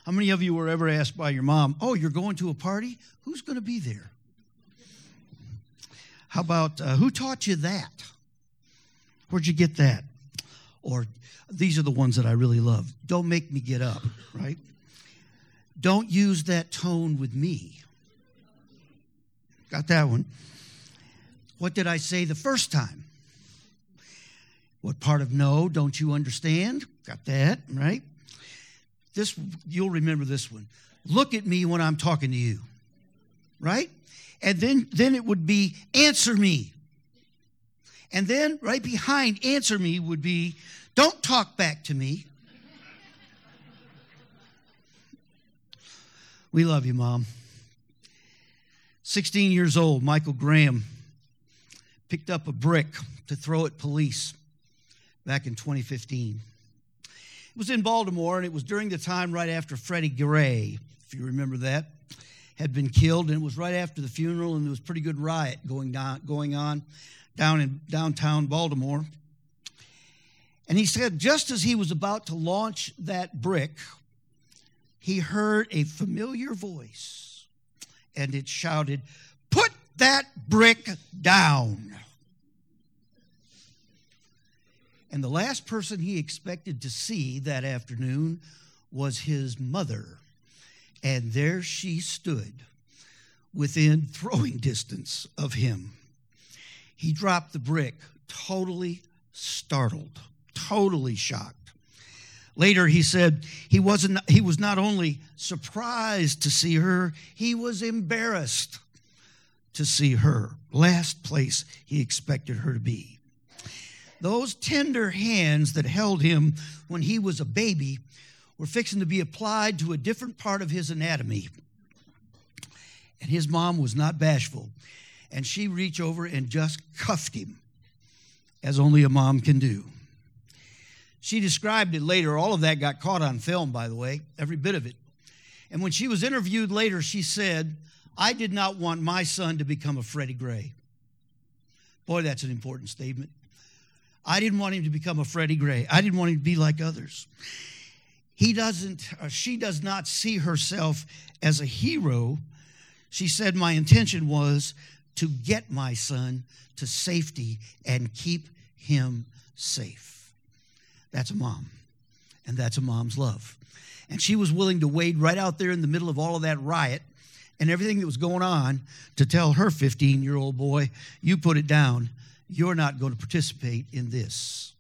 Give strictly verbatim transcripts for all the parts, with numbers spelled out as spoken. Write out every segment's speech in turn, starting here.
How many of you were ever asked by your mom, oh, you're going to a party? Who's going to be there? How about, uh, who taught you that? Where'd you get that? Or these are the ones that I really love. Don't make me get up, right? Don't use that tone with me. Got that one. What did I say the first time? What part of no don't you understand? Got that, right? This, you'll remember this one. Look at me when I'm talking to you, right? And then, then it would be answer me. And then right behind answer me would be don't talk back to me. We love you, Mom. sixteen years old, Michael Graham picked up a brick to throw at police back in twenty fifteen. It was in Baltimore, and it was during the time right after Freddie Gray, if you remember that, had been killed, and it was right after the funeral, and there was a pretty good riot going down, going on down in downtown Baltimore. And he said just as he was about to launch that brick, he heard a familiar voice, and it shouted, "Put that brick down." And the last person he expected to see that afternoon was his mother. And there she stood within throwing distance of him. He dropped the brick, totally startled, totally shocked. Later he said he wasn't he was not only surprised to see her, he was embarrassed to see her. Last place he expected her to be. Those tender hands that held him when he was a baby were fixing to be applied to a different part of his anatomy. And his mom was not bashful. And she reached over and just cuffed him, as only a mom can do. She described it later. All of that got caught on film, by the way, every bit of it. And when she was interviewed later, she said, "I did not want my son to become a Freddie Gray." Boy, that's an important statement. I didn't want him to become a Freddie Gray. I didn't want him to be like others. He doesn't, or she does not see herself as a hero. She said, my intention was to get my son to safety and keep him safe. That's a mom, and that's a mom's love. And she was willing to wade right out there in the middle of all of that riot and everything that was going on to tell her fifteen-year-old boy, you put it down. You're not going to participate in this.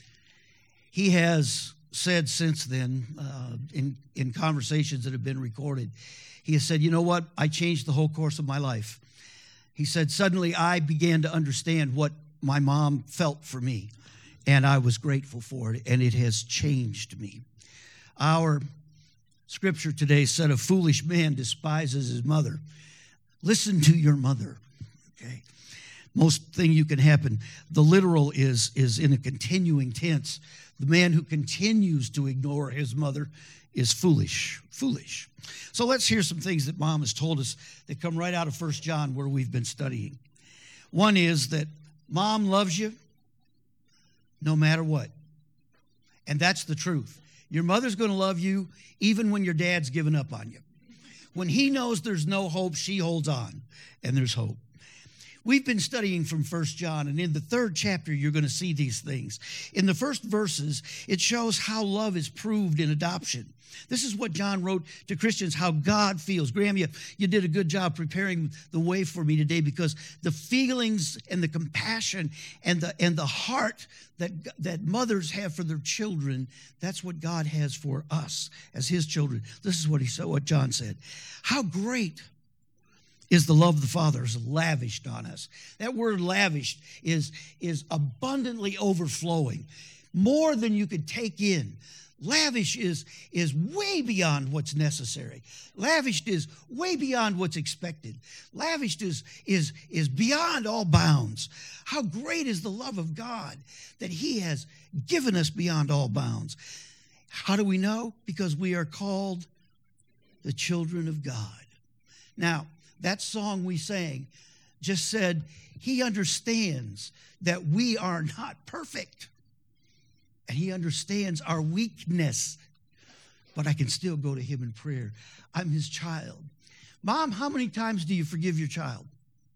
He has said since then, uh, in, in conversations that have been recorded, he has said, you know what? I changed the whole course of my life. He said, suddenly I began to understand what my mom felt for me, and I was grateful for it, and it has changed me. Our scripture today said, a foolish man despises his mother. Listen to your mother, okay? Most thing you can happen. The literal is, is in a continuing tense. The man who continues to ignore his mother is foolish, foolish. So let's hear some things that Mom has told us that come right out of First John where we've been studying. One is that Mom loves you no matter what. And that's the truth. Your mother's going to love you even when your dad's given up on you. When he knows there's no hope, she holds on, and there's hope. We've been studying from First John, and in the third chapter, you're going to see these things. In the first verses, it shows how love is proved in adoption. This is what John wrote to Christians, how God feels. Graham, you, you did a good job preparing the way for me today, because the feelings and the compassion and the and the heart that, that mothers have for their children, that's what God has for us as his children. This is what he said, what John said. How great is the love the Father has lavished on us. That word lavished is, is abundantly overflowing, more than you could take in. Lavish is, is way beyond what's necessary. Lavished is way beyond what's expected. Lavished is, is, is beyond all bounds. How great is the love of God that he has given us beyond all bounds. How do we know? Because we are called the children of God. Now, that song we sang just said, he understands that we are not perfect. And he understands our weakness. but I can still go to him in prayer. I'm his child. Mom, how many times do you forgive your child?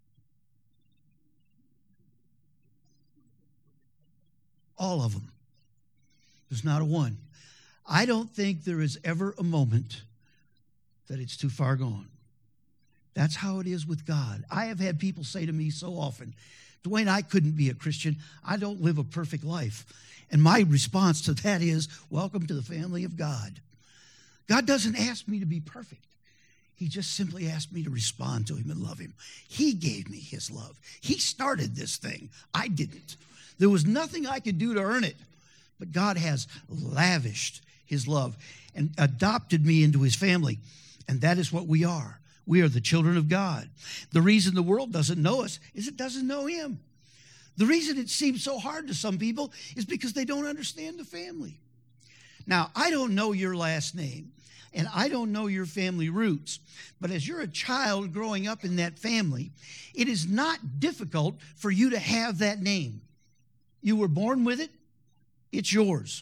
All of them. There's not a one. I don't think there is ever a moment that it's too far gone. That's how it is with God. I have had people say to me so often, Dwayne, I couldn't be a Christian. I don't live a perfect life. And my response to that is, welcome to the family of God. God doesn't ask me to be perfect. He just simply asked me to respond to him and love him. He gave me his love. He started this thing. I didn't. There was nothing I could do to earn it. But God has lavished his love and adopted me into his family. And that is what we are. We are the children of God. The reason the world doesn't know us is it doesn't know him. The reason it seems so hard to some people is because they don't understand the family. Now, I don't know your last name, and I don't know your family roots, but as you're a child growing up in that family, it is not difficult for you to have that name. You were born with it. It's yours.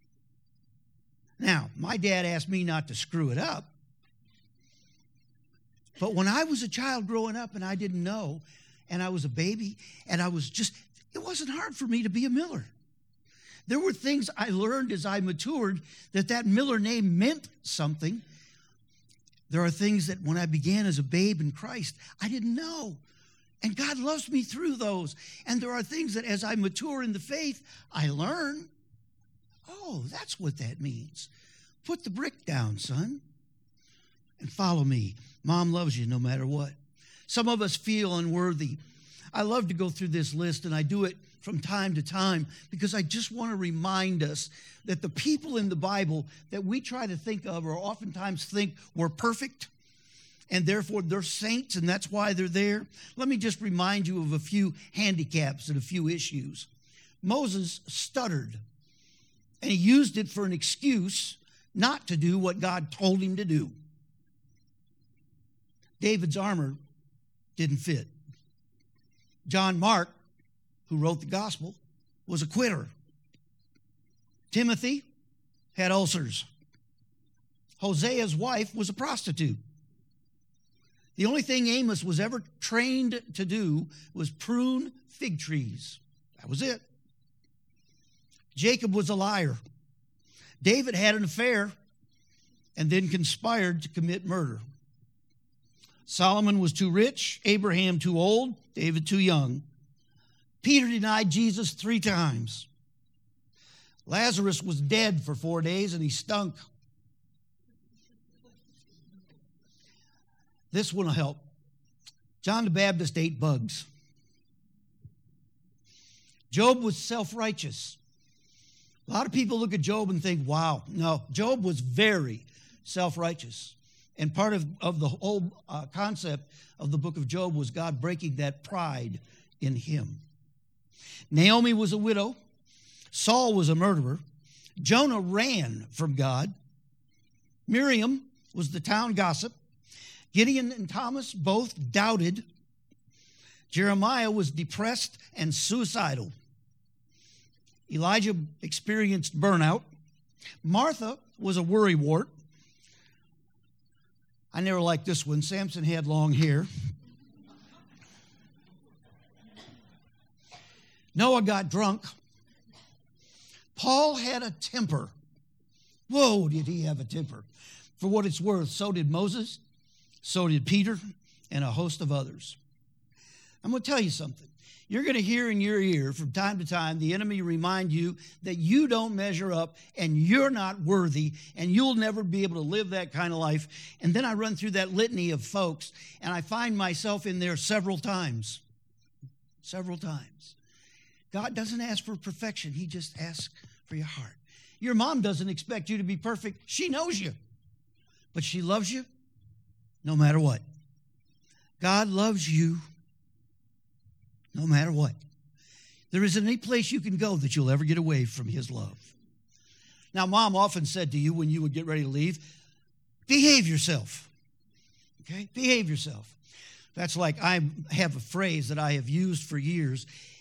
Now, my dad asked me not to screw it up. But when I was a child growing up and I didn't know, and I was a baby, and I was just, it wasn't hard for me to be a Miller. There were things I learned as I matured that that Miller name meant something. There are things that when I began as a babe in Christ, I didn't know. And God loves me through those. And there are things that as I mature in the faith, I learn. Oh, that's what that means. Put the brick down, son, and follow me. Mom loves you no matter what. Some of us feel unworthy. I love to go through this list, and I do it from time to time because I just want to remind us that the people in the Bible that we try to think of or oftentimes think were perfect, and therefore they're saints, and that's why they're there. Let me just remind you of a few handicaps and a few issues. Moses stuttered, and he used it for an excuse not to do what God told him to do. David's armor didn't fit. John Mark, who wrote the gospel, was a quitter. Timothy had ulcers. Hosea's wife was a prostitute. The only thing Amos was ever trained to do was prune fig trees. That was it. Jacob was a liar. David had an affair and then conspired to commit murder. Solomon was too rich, Abraham too old, David too young. Peter denied Jesus three times. Lazarus was dead for four days and he stunk. This one will help. John the Baptist ate bugs. Job was self-righteous. A lot of people look at Job and think, wow. No, Job was very self-righteous. And part of, of the whole uh, concept of the book of Job was God breaking that pride in him. Naomi was a widow. Saul was a murderer. Jonah ran from God. Miriam was the town gossip. Gideon and Thomas both doubted. Jeremiah was depressed and suicidal. Elijah experienced burnout. Martha was a worrywart. I never liked this one. Samson had long hair. Noah got drunk. Paul had a temper. Whoa, did he have a temper. For what it's worth, so did Moses, so did Peter, and a host of others. I'm going to tell you something. You're going to hear in your ear from time to time the enemy remind you that you don't measure up and you're not worthy and you'll never be able to live that kind of life. And then I run through that litany of folks and I find myself in there several times. Several times. God doesn't ask for perfection. He just asks for your heart. Your mom doesn't expect you to be perfect. She knows you. But she loves you no matter what. God loves you no matter what. There isn't any place you can go that you'll ever get away from his love. Now, Mom often said to you when you would get ready to leave, behave yourself. Okay? Behave yourself. That's like I have a phrase that I have used for years.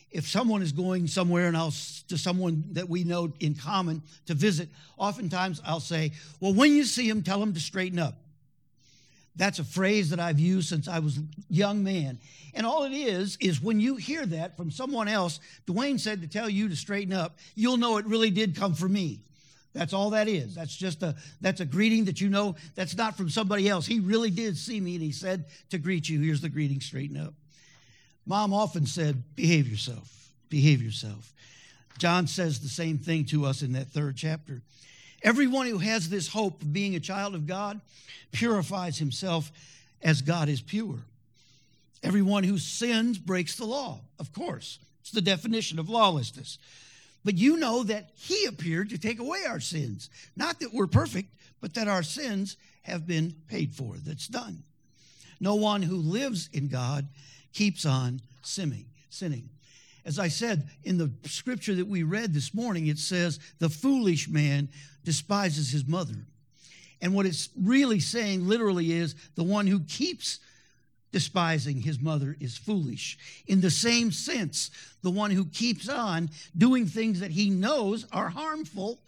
if someone is going somewhere and I'll to someone that we know in common to visit, oftentimes I'll say, well, when you see him, tell him to straighten up. That's a phrase that I've used since I was a young man. And all it is, is when you hear that from someone else, Dwayne said to tell you to straighten up, you'll know it really did come from me. That's all that is. That's just a, that's a greeting that you know that's not from somebody else. He really did see me and he said to greet you. Here's the greeting, straighten up. Mom often said, behave yourself, behave yourself. John says the same thing to us in that third chapter. Everyone who has this hope of being a child of God purifies himself as God is pure. Everyone who sins breaks the law, of course. It's the definition of lawlessness. But you know that he appeared to take away our sins. Not that we're perfect, but that our sins have been paid for. That's done. No one who lives in God keeps on sinning. sinning. As I said, in the scripture that we read this morning, it says, the foolish man despises his mother. And what it's really saying literally is the one who keeps despising his mother is foolish. In the same sense, the one who keeps on doing things that he knows are harmful,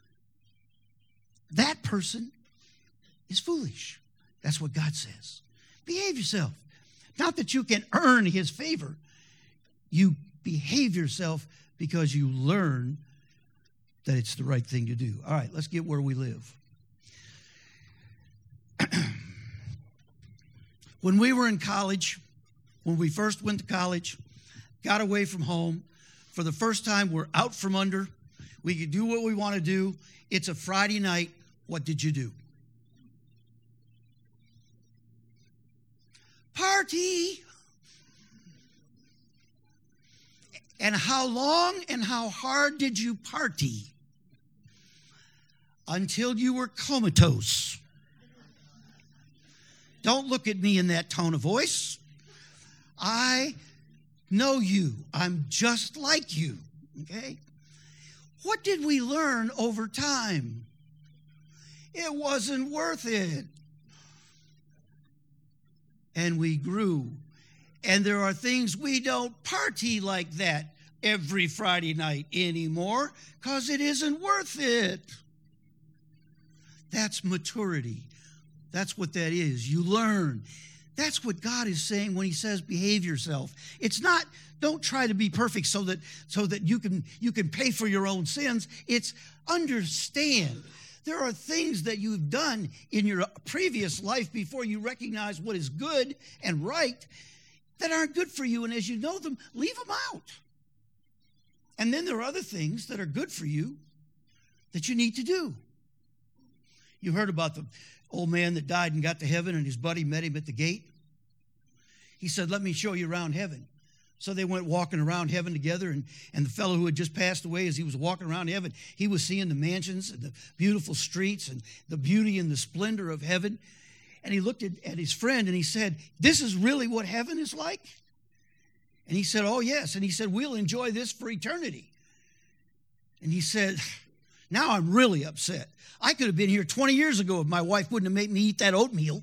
that person is foolish. That's what God says. Behave yourself. Not that you can earn his favor. You behave yourself because you learn that it's the right thing to do. All right, let's get where we live. When we were in college, when we first went to college, got away from home, for the first time we're out from under, we could do what we want to do. It's a Friday night. What did you do? Party. And how long and how hard did you party? Until you were comatose. Don't look at me in that tone of voice. I know you. I'm just like you. Okay? What did we learn over time? It wasn't worth it. And we grew. And there are things we don't party like that every Friday night anymore because it isn't worth it. That's maturity. That's what that is. You learn. That's what God is saying when he says behave yourself. It's not don't try to be perfect so that so that you can you can pay for your own sins. It's understand. There are things that you've done in your previous life before you recognize what is good and right that aren't good for you. And as you know them, leave them out. And then there are other things that are good for you that you need to do. You heard about the old man that died and got to heaven and his buddy met him at the gate. He said, let me show you around heaven. So they went walking around heaven together, and, and the fellow who had just passed away, as he was walking around heaven, he was seeing the mansions and the beautiful streets and the beauty and the splendor of heaven. And he looked at, at his friend and he said, this is really what heaven is like? And he said, oh, yes. And he said, we'll enjoy this for eternity. And he said, now I'm really upset. I could have been here twenty years ago if my wife wouldn't have made me eat that oatmeal.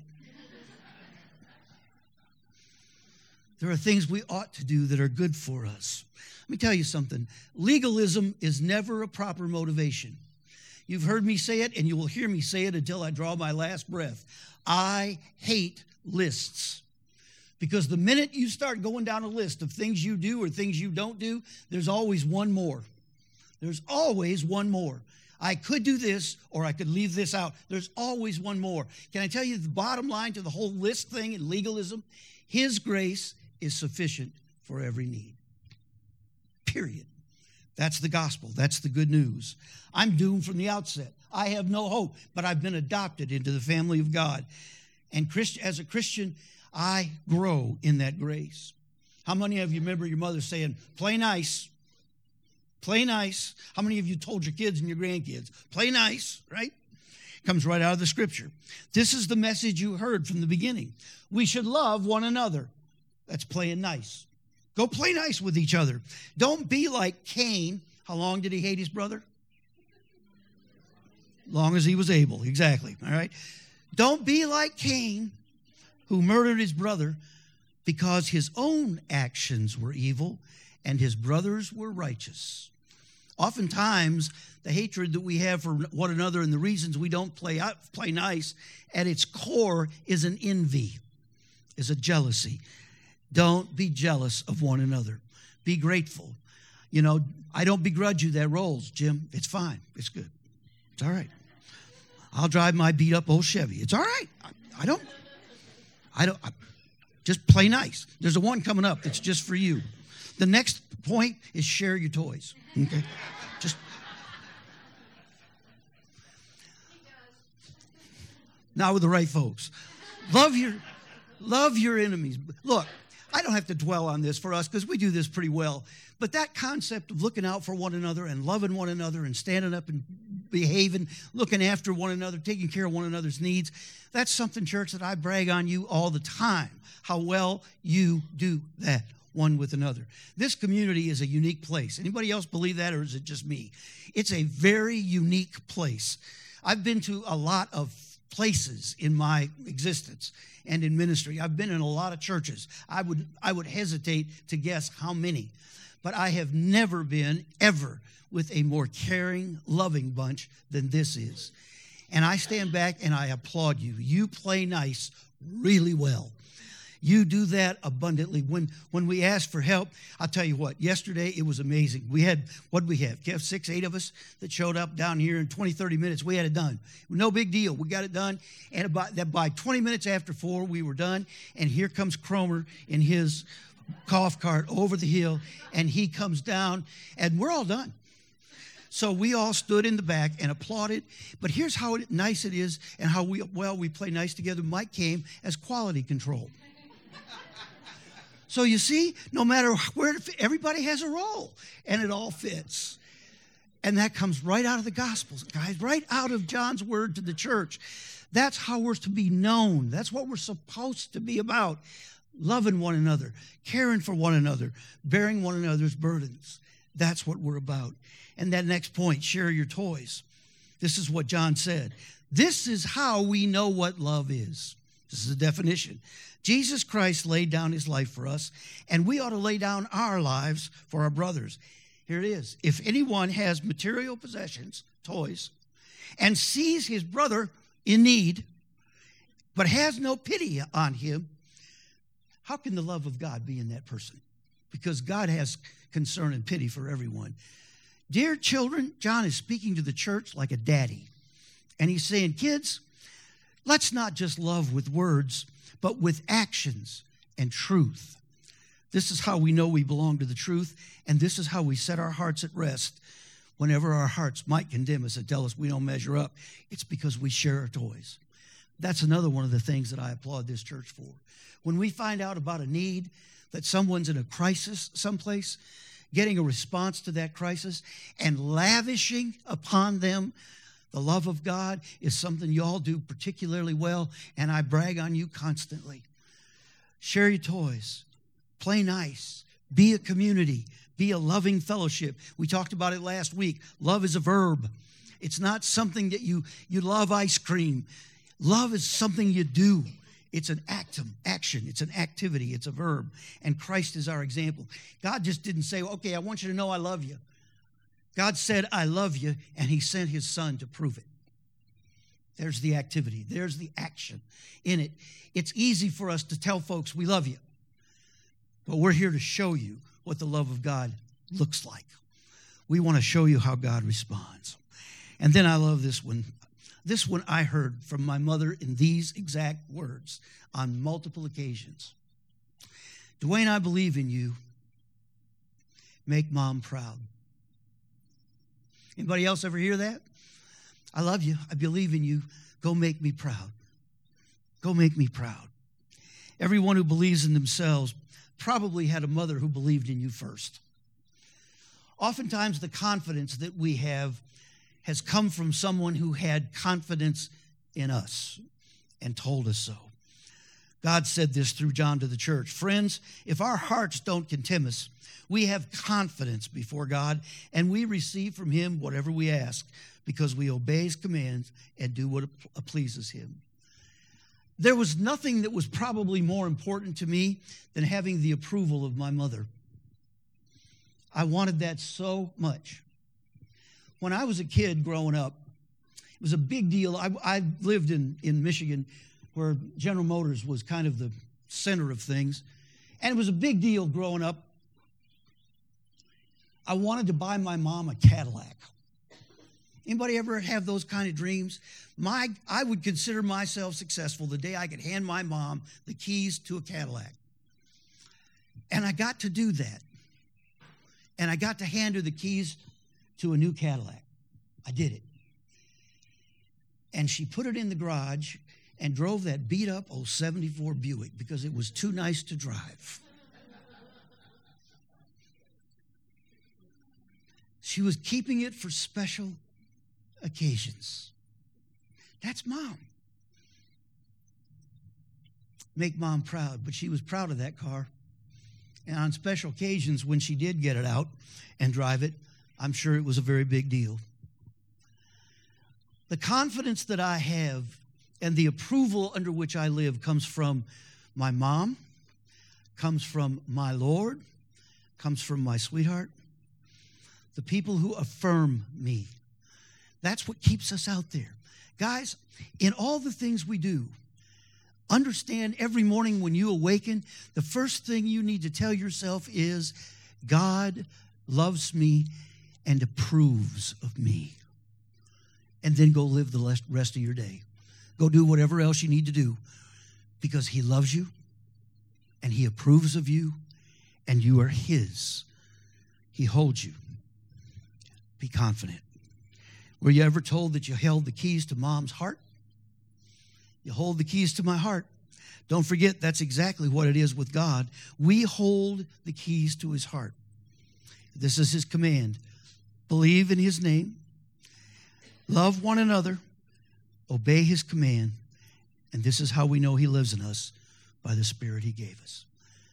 There are things we ought to do that are good for us. Let me tell you something. Legalism is never a proper motivation. You've heard me say it, and you will hear me say it until I draw my last breath. I hate lists. Because the minute you start going down a list of things you do or things you don't do, there's always one more. There's always one more. I could do this or I could leave this out. There's always one more. Can I tell you the bottom line to the whole list thing and legalism? His grace is sufficient for every need. Period. That's the gospel. That's the good news. I'm doomed from the outset. I have no hope, but I've been adopted into the family of God. And Christ, as a Christian, I grow in that grace. How many of you remember your mother saying, play nice? Play nice. How many of you told your kids and your grandkids, play nice, right? Comes right out of the scripture. This is the message you heard from the beginning. We should love one another. That's playing nice. Go play nice with each other. Don't be like Cain. How long did he hate his brother? Long as he was able. Exactly. All right. Don't be like Cain, who murdered his brother because his own actions were evil and his brothers were righteous. Oftentimes, the hatred that we have for one another and the reasons we don't play out, play nice, at its core is an envy, is a jealousy. Don't be jealous of one another. Be grateful. You know, I don't begrudge you that rolls, Jim. It's fine. It's good. It's all right. I'll drive my beat-up old Chevy. It's all right. I, I don't, I don't, I, just play nice. There's a one coming up that's just for you. The next point is share your toys, okay? Just not with the right folks. Love your, love your enemies. Look, I don't have to dwell on this for us because we do this pretty well. But that concept of looking out for one another and loving one another and standing up and behaving, looking after one another, taking care of one another's needs, that's something, church, that I brag on you all the time, how well you do that one with another. This community is a unique place. Anybody else believe that, or is it just me? It's a very unique place. I've been to a lot of places in my existence and in ministry. I've been in a lot of churches. I would I would hesitate to guess how many. But I have never been, ever, with a more caring, loving bunch than this is. And I stand back and I applaud you. You play nice really well. You do that abundantly. When when we ask for help, I'll tell you what, yesterday it was amazing. We had, what did we have? Kev, six, eight of us that showed up down here in twenty, thirty minutes. We had it done. No big deal. We got it done. And about that by twenty minutes after four, we were done. And here comes Cromer in his golf cart over the hill. And he comes down and we're all done. So we all stood in the back and applauded. But here's how nice it is and how we, well we play nice together. Mike came as quality control. So you see, no matter where, everybody has a role, and it all fits. And that comes right out of the Gospels, guys, right out of John's word to the church. That's how we're to be known. That's what we're supposed to be about, loving one another, caring for one another, bearing one another's burdens. That's what we're about. And that next point, share your toys. This is what John said. This is how we know what love is. This is a definition. Jesus Christ laid down his life for us, and we ought to lay down our lives for our brothers. Here it is. If anyone has material possessions, toys, and sees his brother in need, but has no pity on him, how can the love of God be in that person? Because God has concern and pity for everyone. Dear children, John is speaking to the church like a daddy. And he's saying, kids, let's not just love with words, but with actions and truth. This is how we know we belong to the truth, and this is how we set our hearts at rest whenever our hearts might condemn us and tell us we don't measure up. It's because we share our toys. That's another one of the things that I applaud this church for. When we find out about a need, that someone's in a crisis someplace, getting a response to that crisis and lavishing upon them the love of God is something you all do particularly well, and I brag on you constantly. Share your toys. Play nice. Be a community. Be a loving fellowship. We talked about it last week. Love is a verb. It's not something that you, you love ice cream. Love is something you do. It's an actum, action. It's an activity. It's a verb. And Christ is our example. God just didn't say, okay, I want you to know I love you. God said, I love you, and he sent his son to prove it. There's the activity. There's the action in it. It's easy for us to tell folks we love you, but we're here to show you what the love of God looks like. We want to show you how God responds. And then I love this one. This one I heard from my mother in these exact words on multiple occasions. Dwayne, I believe in you. Make mom proud. Anybody else ever hear that? I love you. I believe in you. Go make me proud. Go make me proud. Everyone who believes in themselves probably had a mother who believed in you first. Oftentimes the confidence that we have has come from someone who had confidence in us and told us so. God said this through John to the church. Friends, if our hearts don't condemn us, we have confidence before God, and we receive from him whatever we ask because we obey his commands and do what pleases him. There was nothing that was probably more important to me than having the approval of my mother. I wanted that so much. When I was a kid growing up, it was a big deal. I, I lived in, in Michigan where General Motors was kind of the center of things. And it was a big deal growing up. I wanted to buy my mom a Cadillac. Anybody ever have those kind of dreams? My, I would consider myself successful the day I could hand my mom the keys to a Cadillac. And I got to do that. And I got to hand her the keys to a new Cadillac. I did it. And she put it in the garage and drove that beat-up old seventy-four Buick because it was too nice to drive. She was keeping it for special occasions. That's Mom. Make Mom proud, but she was proud of that car. And on special occasions, when she did get it out and drive it, I'm sure it was a very big deal. The confidence that I have and the approval under which I live comes from my mom, comes from my Lord, comes from my sweetheart, the people who affirm me. That's what keeps us out there. Guys, in all the things we do, understand every morning when you awaken, the first thing you need to tell yourself is, God loves me and approves of me. And then go live the rest of your day. Go do whatever else you need to do because he loves you and he approves of you and you are his. He holds you. Be confident. Were you ever told that you held the keys to Mom's heart? You hold the keys to my heart. Don't forget, that's exactly what it is with God. We hold the keys to his heart. This is his command. Believe in his name. Love one another. Obey his command. And this is how we know he lives in us, by the Spirit he gave us.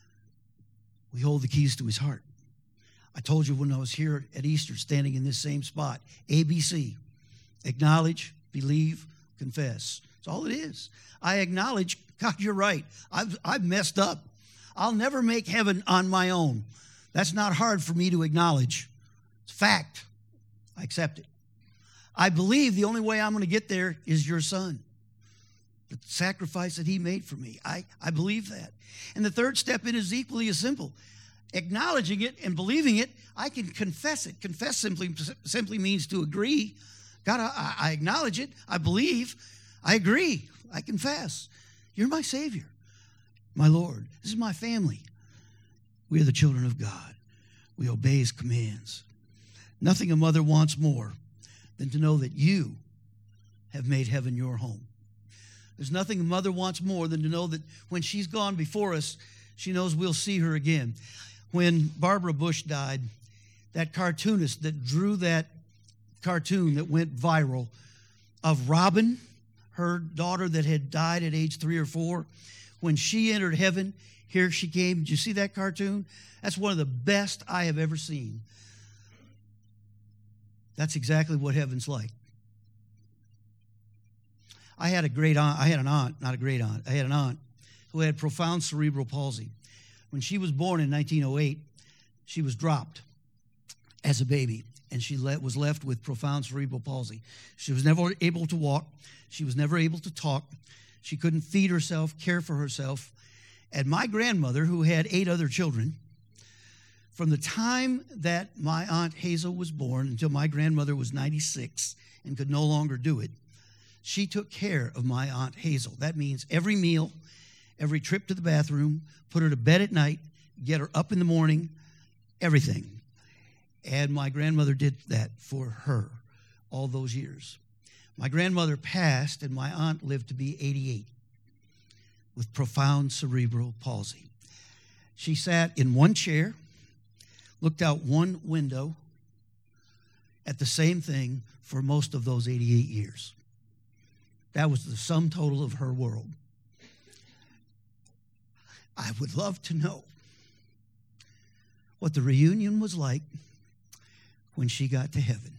We hold the keys to his heart. I told you when I was here at Easter, standing in this same spot, A B C. Acknowledge, believe, confess. That's all it is. I acknowledge, God, you're right. I've, I've messed up. I'll never make heaven on my own. That's not hard for me to acknowledge. It's fact. I accept it. I believe the only way I'm going to get there is your son. The sacrifice that he made for me. I, I believe that. And the third step in is equally as simple. Acknowledging it and believing it, I can confess it. Confess simply, simply means to agree. God, I, I acknowledge it. I believe. I agree. I confess. You're my Savior, my Lord. This is my family. We are the children of God. We obey his commands. Nothing a mother wants more than to know that you have made heaven your home. There's nothing a mother wants more than to know that when she's gone before us, she knows we'll see her again. When Barbara Bush died, that cartoonist that drew that cartoon that went viral of Robin, her daughter that had died at age three or four, when she entered heaven, here she came. Did you see that cartoon? That's one of the best I have ever seen. That's exactly what heaven's like. I had a great aunt, I had an aunt, not a great aunt, I had an aunt who had profound cerebral palsy. When she was born in nineteen oh eight, she was dropped as a baby, and she was left with profound cerebral palsy. She was never able to walk. She was never able to talk. She couldn't feed herself, care for herself. And my grandmother, who had eight other children, from the time that my Aunt Hazel was born until my grandmother was ninety-six and could no longer do it, she took care of my Aunt Hazel. That means every meal, every trip to the bathroom, put her to bed at night, get her up in the morning, everything. And my grandmother did that for her all those years. My grandmother passed, and my aunt lived to be eighty-eight with profound cerebral palsy. She sat in one chair, looked out one window at the same thing for most of those eighty-eight years. That was the sum total of her world. I would love to know what the reunion was like when she got to heaven,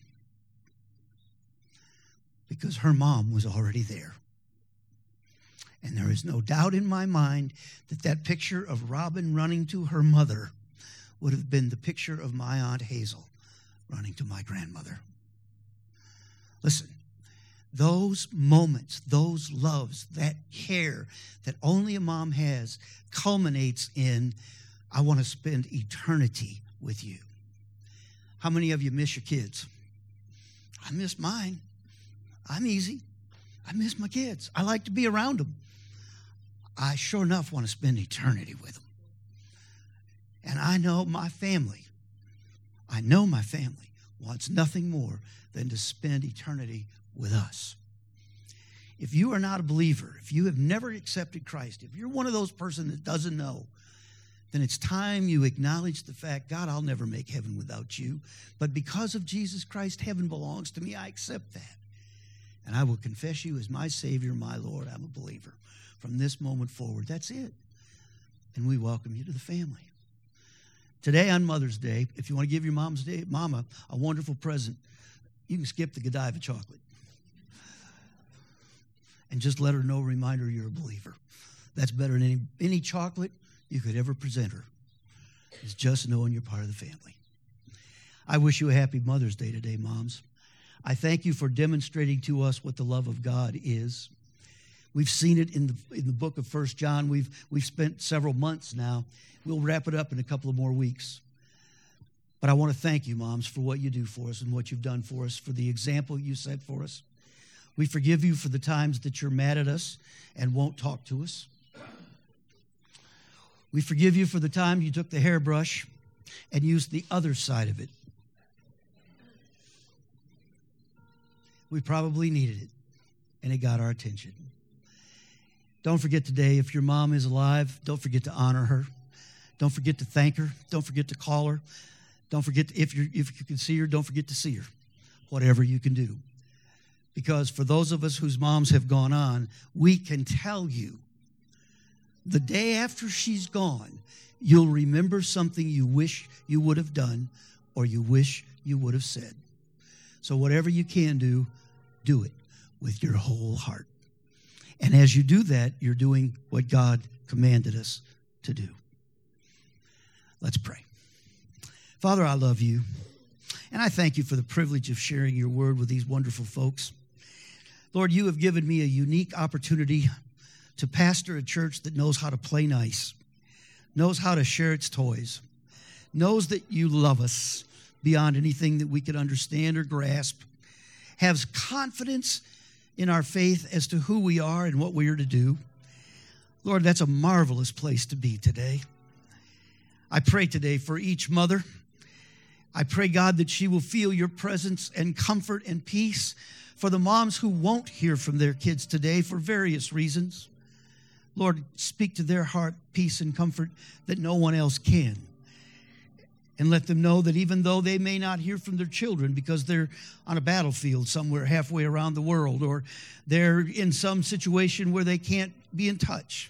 because her mom was already there. And there is no doubt in my mind that that picture of Robin running to her mother would have been the picture of my Aunt Hazel running to my grandmother. Listen, those moments, those loves, that care that only a mom has culminates in, I want to spend eternity with you. How many of you miss your kids? I miss mine. I'm easy. I miss my kids. I like to be around them. I sure enough want to spend eternity with them. And I know my family, I know my family wants nothing more than to spend eternity with us. If you are not a believer, if you have never accepted Christ, if you're one of those persons that doesn't know, then it's time you acknowledge the fact, God, I'll never make heaven without you. But because of Jesus Christ, heaven belongs to me. I accept that. And I will confess you as my Savior, my Lord. I'm a believer. From this moment forward, that's it. And we welcome you to the family. Today on Mother's Day, if you want to give your mom's day, mama a wonderful present, you can skip the Godiva chocolate. And just let her know, remind her you're a believer. That's better than any, any chocolate you could ever present her. It's just knowing you're part of the family. I wish you a happy Mother's Day today, moms. I thank you for demonstrating to us what the love of God is. We've seen it in the in the book of First John. We've we've spent several months now. We'll wrap it up in a couple of more weeks. But I want to thank you, moms, for what you do for us and what you've done for us, for the example you set for us. We forgive you for the times that you're mad at us and won't talk to us. We forgive you for the time you took the hairbrush and used the other side of it. We probably needed it, and it got our attention. Don't forget today, if your mom is alive, don't forget to honor her. Don't forget to thank her. Don't forget to call her. Don't forget, to, if, you're, if you can see her, don't forget to see her, whatever you can do. Because for those of us whose moms have gone on, we can tell you, the day after she's gone, you'll remember something you wish you would have done or you wish you would have said. So whatever you can do, do it with your whole heart. And as you do that, you're doing what God commanded us to do. Let's pray. Father, I love you. And I thank you for the privilege of sharing your word with these wonderful folks. Lord, you have given me a unique opportunity to pastor a church that knows how to play nice, knows how to share its toys, knows that you love us beyond anything that we could understand or grasp, has confidence in our faith as to who we are and what we are to do. Lord, that's a marvelous place to be today. I pray today for each mother. I pray, God, that she will feel your presence and comfort and peace. For the moms who won't hear from their kids today for various reasons, Lord, speak to their heart peace and comfort that no one else can. And let them know that even though they may not hear from their children because they're on a battlefield somewhere halfway around the world, or they're in some situation where they can't be in touch,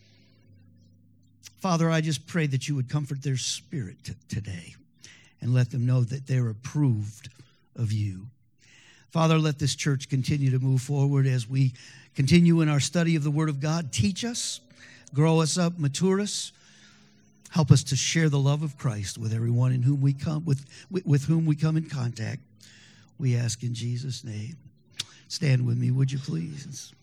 Father, I just pray that you would comfort their spirit t- today and let them know that they're approved of you. Father, let this church continue to move forward as we continue in our study of the Word of God. Teach us, grow us up, mature us. Help us to share the love of Christ with everyone in whom we come with, with, with whom we come in contact. We ask in Jesus' name. Stand with me, would you please?